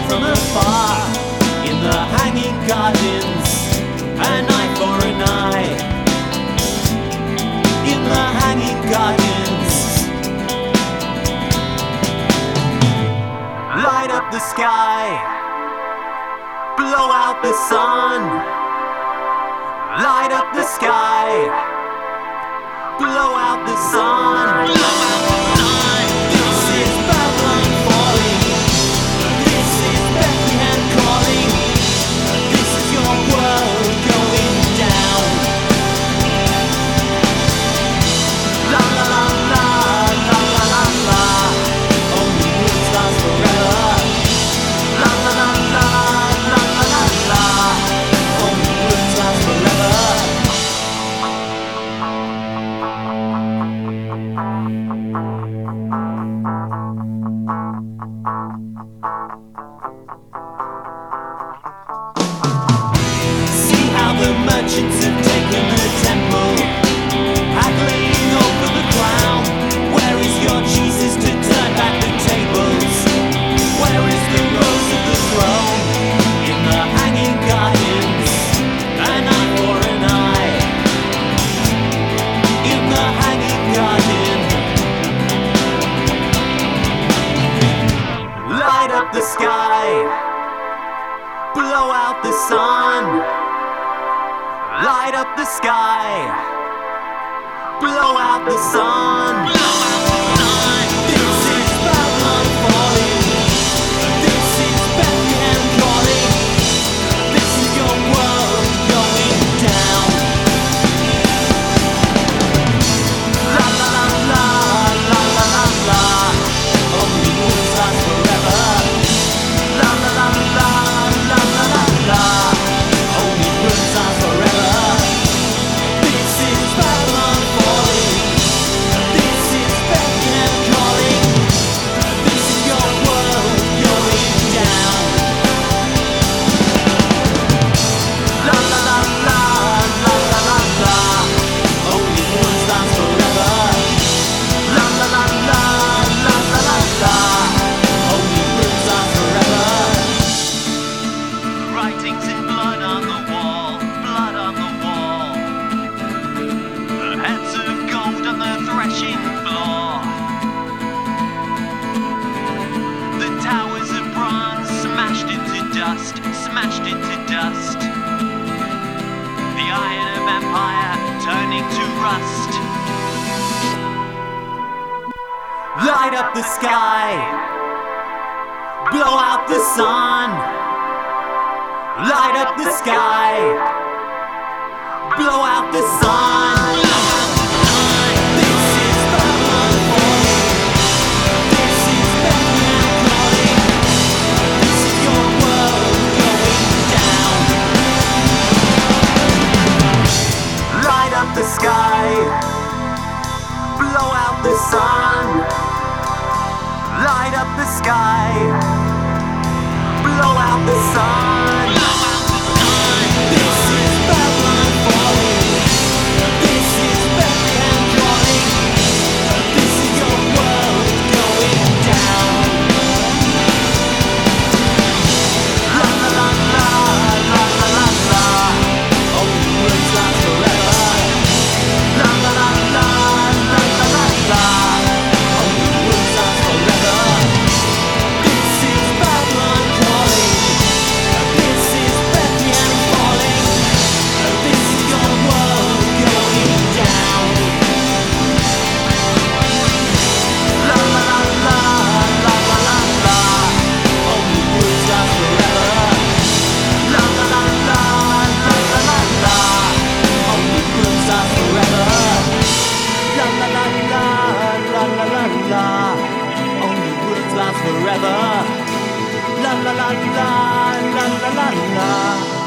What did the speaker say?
from afar in the hanging gardens, an eye for an eye. In the hanging gardens, light up the sky, blow out the sun. Light up the sky, blow out the sun. This is Babylon falling. This is Bethlehem calling. This is your world going down. La la la la la la la la. Only words last forever. La la la la la la la la. Only words last forever. See how the merchants have taken the temple, haggling over the crown. Where is your Jesus to turn back the tables? Where is the rose of the throne? In the hanging gardens, an eye for an eye. In the hanging garden, light up the sky, blow out the sun. Light up the sky, blow out the sun. This is Babylon falling. This is Bethlehem calling. This is your world going down. La la la la la la la la. Only words last forever. La la la la la la la la. Only words last forever. This is Babylon falling. This is Bethlehem calling. This is your world going down. La la la la la la la la. Only words last forever. La la la la la la la la. Only words last forever. Writings in blood on the wall, blood on the wall. The heads of gold on the threshing floor. The towers of bronze smashed into dust, smashed into dust. The iron of empire turning to rust. Light up the sky, blow out the sun. Light up the sky, blow out the sun. This is Babylon falling. This is Bethlehem calling. This is your world going down. Light up the sky, blow out the sun. Light up the sky, blow out the sun. This is Babylon falling. This is Bethlehem calling. This is your world going down. La la la la la la la la. Only words last forever. La la la la la la la la. Only words last forever. This is Babylon calling. This is Bethlehem falling. This is your world going down. La la la la la la la la. Only words last forever. La la la la la la la la. Only words last forever. La la la la la la la la. Only words last forever. La la la la la la la la.